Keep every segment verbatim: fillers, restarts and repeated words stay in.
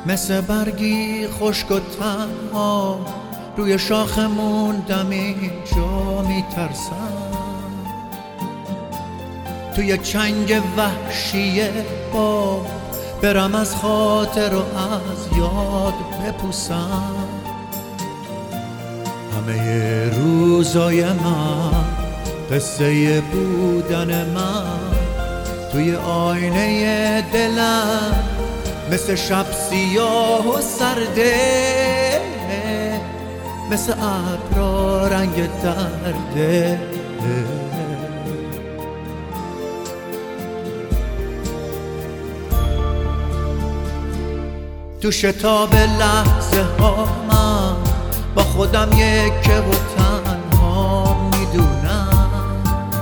مثل برگی خشک و تنها روی شاخ موندم اینجا میترسم، توی چنگ وحشی باد برم از خاطر و از یاد بپوسم. همه روزای من قصه بودن من توی آینه دلم مثل شب سیاه و سرده، مثل ابرا رنگ درده. تو شتاب لحظه ها من با خودم یکه و تنها میدونم،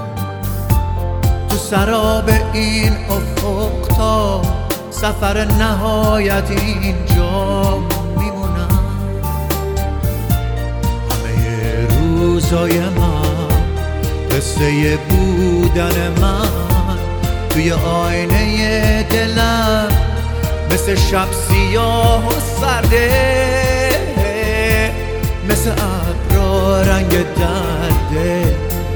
تو سراب این افق تا سفر نهایت اینجا میمونم. همه روزای من قصه بودن من توی آینه دلم مثل شب سیاه و سرده، مثل ابرا رنگ درده.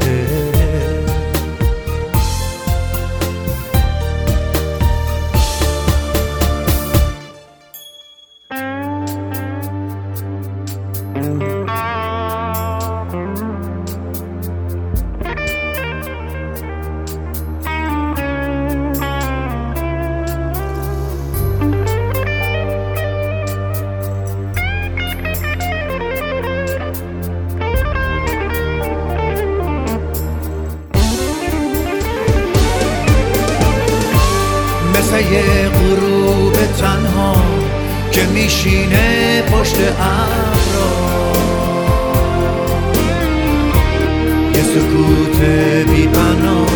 مثل یه غروب تنها که میشینه پشت ابرا، یه سکوت بی بنا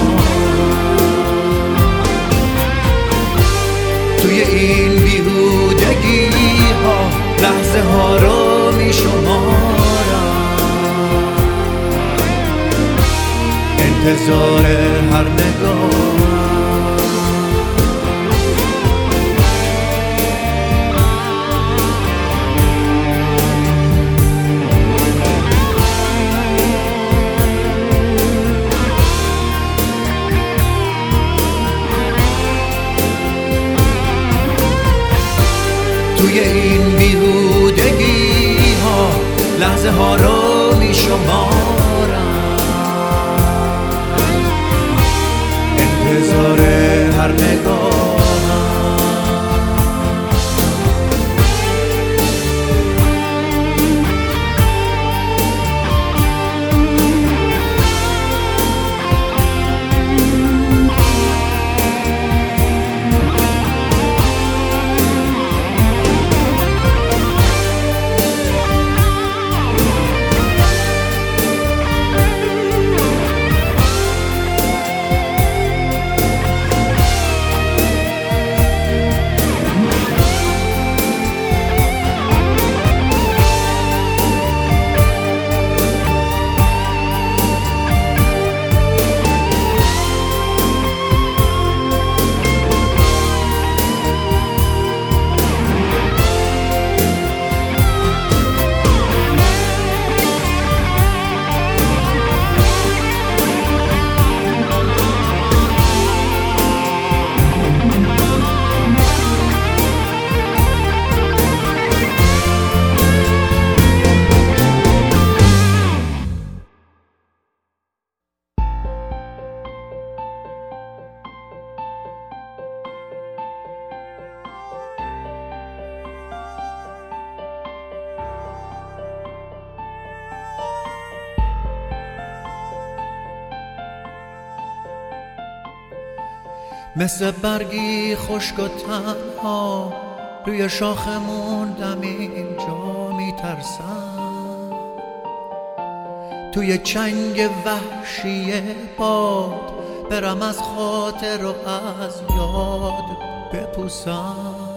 توی این بیهودگی ها لحظه ها رو میشمارم، انتظار هر نگاه توی این بیهودگی ها لحظه ها رو می شمارم، انتظار هر نگاه مثل برگی خشک و تنها روی شاخ موندم اینجا میترسم، توی چنگ وحشی باد برم از خاطر و از یاد بپوسم.